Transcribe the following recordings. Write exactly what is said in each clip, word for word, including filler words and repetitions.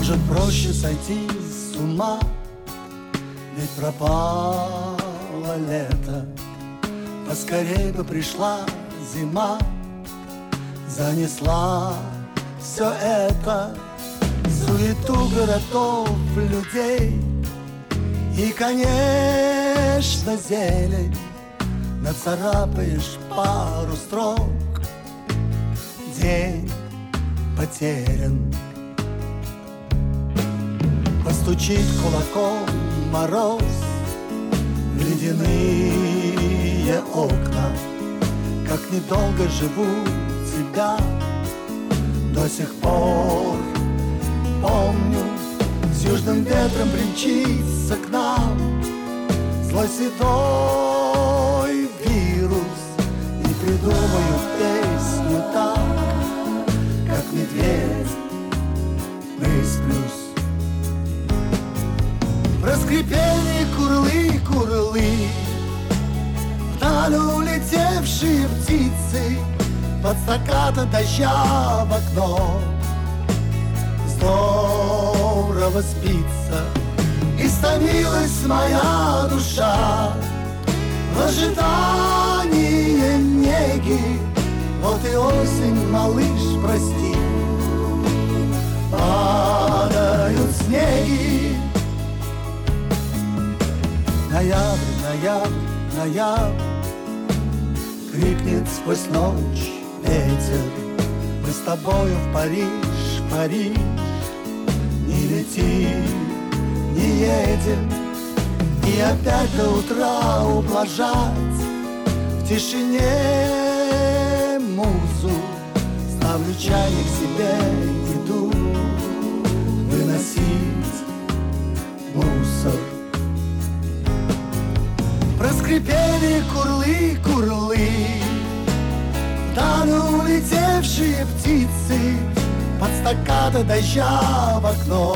Может, проще сойти с ума, ведь пропало лето. Поскорей бы пришла зима, занесла все это, суету городов, людей и, конечно, зелень. Нацарапаешь пару строк, день потерян. Постучит кулаком мороз в ледяные окна. Как недолго живу тебя, до сих пор помню. С южным ветром примчится к нам злой святой вирус, и придумаю песню так, как медведь высплюсь. Проскрипели курлы, курлы, вдаль улетевшие птицы, под стаккато дождя в окно. Здорово спится, истомилась моя душа в ожидании неги. Вот и осень, малыш, прости, падают снеги. Ноябрь, ноябрь, ноябрь, крикнет сквозь ночь ветер. Мы с тобою в Париж, Париж, не летим, не едем. И опять до утра ублажать в тишине музу. Ставлю чайник себе, иду выносить мусор. Проскрипели курлы, курлы, вдаль улетевшие птицы, под стаккато дождя в окно.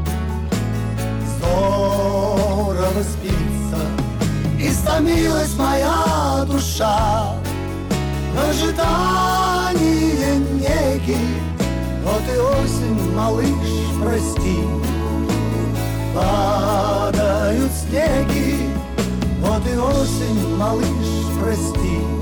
Здорово спится, истомилась моя душа в ожидании неги. Вот и осень, малыш, прости, падают снеги. Вот и осень, малыш, прости.